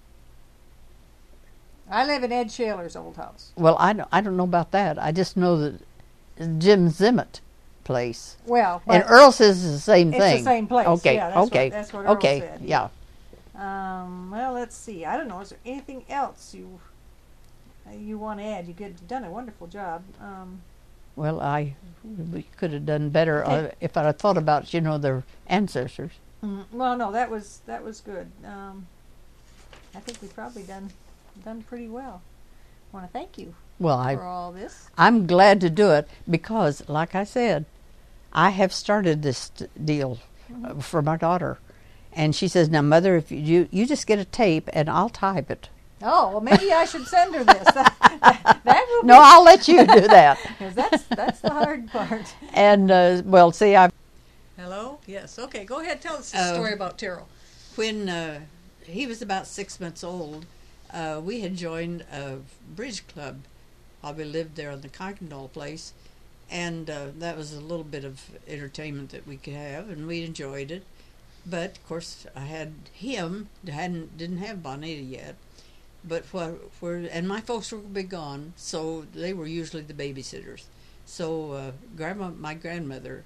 Speaker 1: I live in Ed Shaler's old house.
Speaker 2: Well, I don't know about that. I just know that Jim Zimmett place.
Speaker 1: Well,
Speaker 2: and Earl says it's the same thing.
Speaker 1: It's the same place.
Speaker 2: Okay.
Speaker 1: Yeah,
Speaker 2: okay.
Speaker 1: That's what Earl said.
Speaker 2: Yeah.
Speaker 1: Well, let's see. I don't know. Is there anything else you want to add? You've done a wonderful job.
Speaker 2: Well, we could have done better if I had thought about their ancestors.
Speaker 1: Well, no, that was good. I think we've probably done pretty well. I want to thank you for all this.
Speaker 2: I'm glad to do it because, like I said, I have started this deal for my daughter, and she says, "Now, Mother, if you just get a tape and I'll type it."
Speaker 1: Oh, well, maybe I should send her this. That will
Speaker 2: No, I'll let you do that.
Speaker 1: Because that's the hard part.
Speaker 2: And well, see,
Speaker 1: Hello. Yes. Okay. Go ahead. Tell us the story about Terrell.
Speaker 2: When he was about 6 months old, we had joined a bridge club while we lived there on the Kuykendall place, and that was a little bit of entertainment that we could have, and we enjoyed it. But of course, I had him. Didn't have Bonita yet, but and my folks were be gone, so they were usually the babysitters. So my grandmother,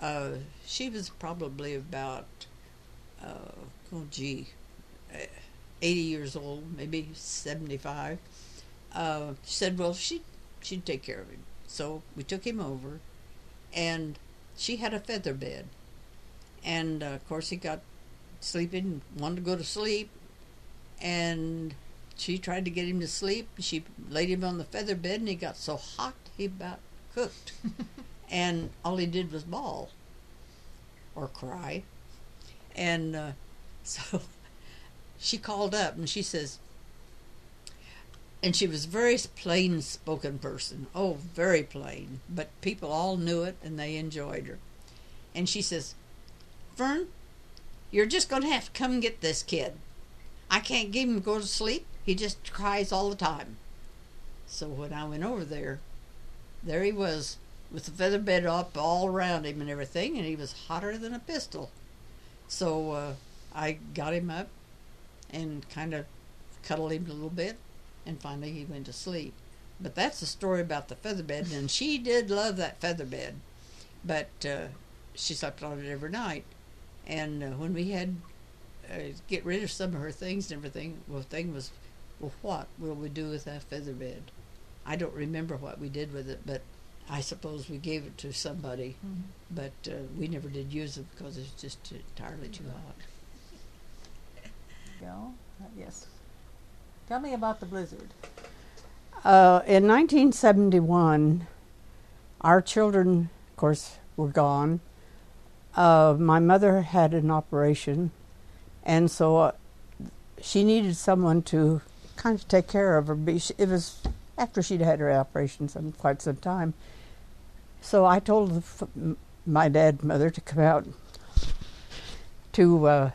Speaker 2: she was probably about 80 years old, maybe 75. She said, well, she'd take care of him. So we took him over, and she had a feather bed. And, of course, he got sleeping, wanted to go to sleep, and she tried to get him to sleep. She laid him on the feather bed, and he got so hot he about cooked. And all he did was bawl or cry. And so she called up, and she says, and she was a very plain-spoken person. Oh, very plain. But people all knew it, and they enjoyed her. And she says, Fern, you're just going to have to come and get this kid. I can't get him to go to sleep. He just cries all the time. So when I went over there he was with the feather bed up all around him and everything, and he was hotter than a pistol. So I got him up and kind of cuddled him a little bit, and finally he went to sleep. But that's the story about the feather bed, and she did love that feather bed. But she slept on it every night. And when we had get rid of some of her things and everything, well, the thing was, well, what will we do with that feather bed? I don't remember what we did with it, but I suppose we gave it to somebody. Mm-hmm. But we never did use it because it's just entirely too hot.
Speaker 1: Yes. Tell me about the blizzard.
Speaker 2: In 1971, our children, of course, were gone. My mother had an operation, and so she needed someone to kind of take care of her. It was after she'd had her operation quite some time. So I told my dad and mother to come out to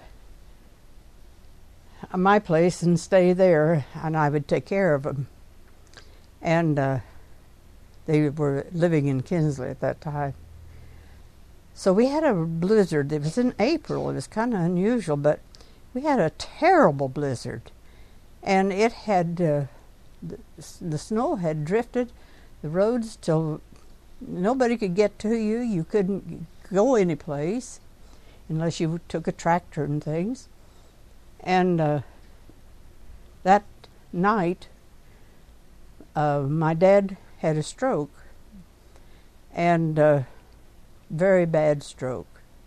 Speaker 2: my place and stay there, and I would take care of them. And they were living in Kinsley at that time. So we had a blizzard. It was in April. It was kind of unusual, but we had a terrible blizzard. And it had, the snow had drifted the roads till nobody could get to you. You couldn't go any place unless you took a tractor and things. And that night, my dad had a stroke, and very bad stroke.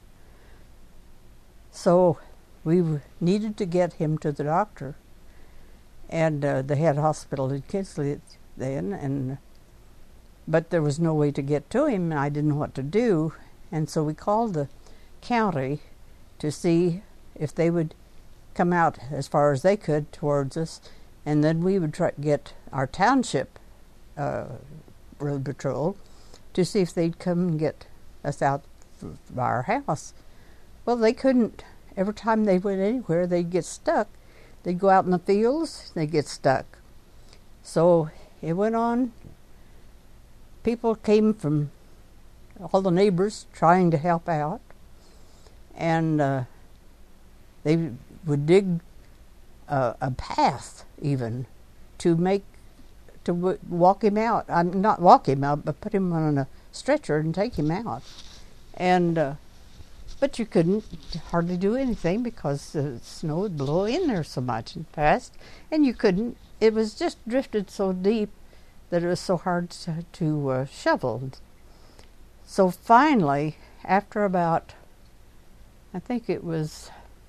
Speaker 2: So we needed to get him to the doctor, and they had a hospital in Kinsley then, but there was no way to get to him, and I didn't know what to do, and so we called the county to see if they would come out as far as they could towards us, and then we would try to get our township road patrol to see if they'd come and get us out by our house. Well, they couldn't. Every time they went anywhere, they'd get stuck. They'd go out in the fields, they'd get stuck. So it went on. People came from all the neighbors trying to help out, and they would dig a path even to walk him out. Not walk him out, but put him on a stretcher and take him out. And but you couldn't hardly do anything because the snow would blow in there so much and fast, and you couldn't. It was just drifted so deep that it was so hard to shovel. So finally, after about, I think it was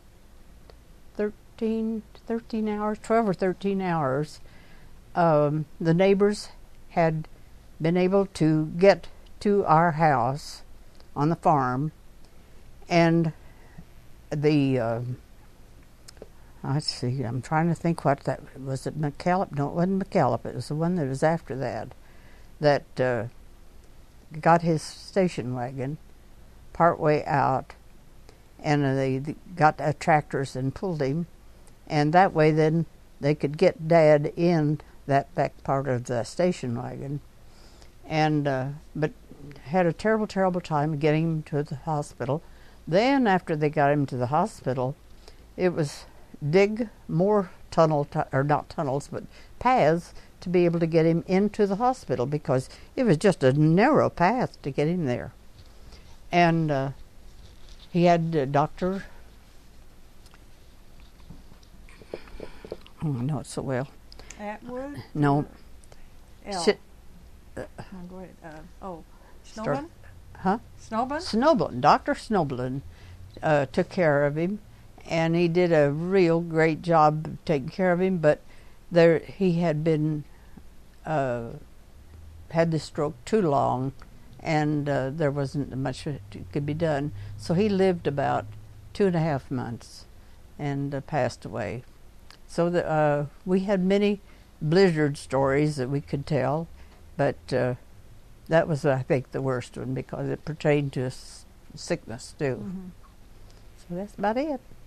Speaker 2: 13 hours, 12 or 13 hours, the neighbors had been able to get to our house on the farm, and the let's see, I'm trying to think what that was. It McKillop? No, it wasn't McKillop. It was the one that was after that got his station wagon partway out, and they got tractors and pulled him, and that way then they could get Dad in that back part of the station wagon, and but had a terrible time getting him to the hospital. Then after they got him to the hospital, it was dig more not tunnels, but paths to be able to get him into the hospital, because it was just a narrow path to get him there. And he had Dr. Oh, I know it so well.
Speaker 1: Atwood?
Speaker 2: No.
Speaker 1: L.
Speaker 2: Shit.
Speaker 1: No, go ahead.
Speaker 2: Start-
Speaker 1: Snowman?
Speaker 2: Huh?
Speaker 1: Snowman?
Speaker 2: Snowblin. Dr. Snowblin took care of him, and he did a real great job of taking care of him, but he had been had the stroke too long, and there wasn't much that could be done. So he lived about 2.5 months and passed away. So we had many blizzard stories that we could tell, but that was, I think, the worst one because it pertained to sickness too.
Speaker 1: Mm-hmm.
Speaker 2: So that's about it.